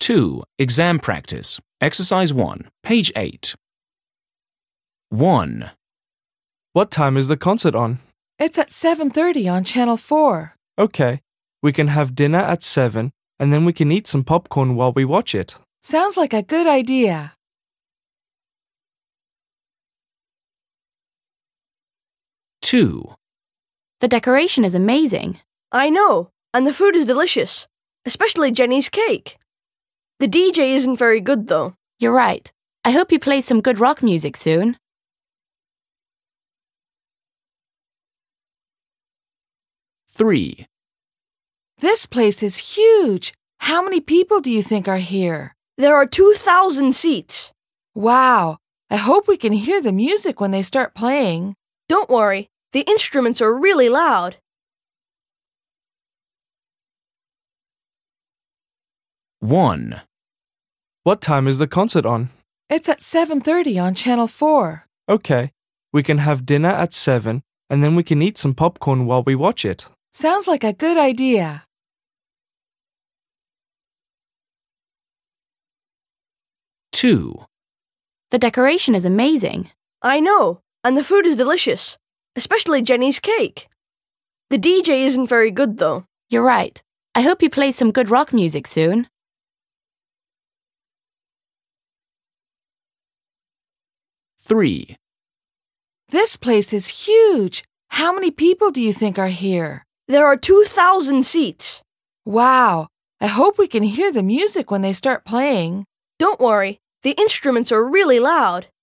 2. Exam practice. Exercise 1, page 8. 1. What time is the concert on? It's at 7:30 on Channel 4. Okay, we can have dinner at 7 and then we can eat some popcorn while we watch it. Sounds like a good idea. 2. The decoration is amazing. I know, and the food is delicious, especially Jenny's cake. The DJ isn't very good, though. You're right. I hope you play some good rock music soon. 3. This place is huge. How many people do you think are here? There are 2,000 seats. Wow. I hope we can hear the music when they start playing. Don't worry, the instruments are really loud. 1. What time is the concert on? It's at 7:30 on Channel 4. Okay, we can have dinner at 7 and then we can eat some popcorn while we watch it. Sounds like a good idea. 2. The decoration is amazing. I know, and the food is delicious, especially Jenny's cake. The DJ isn't very good, though. You're right. I hope you play some good rock music soon. 3. This place is huge. How many people do you think are here? There are 2,000 seats. Wow. I hope we can hear the music when they start playing. Don't worry, the instruments are really loud.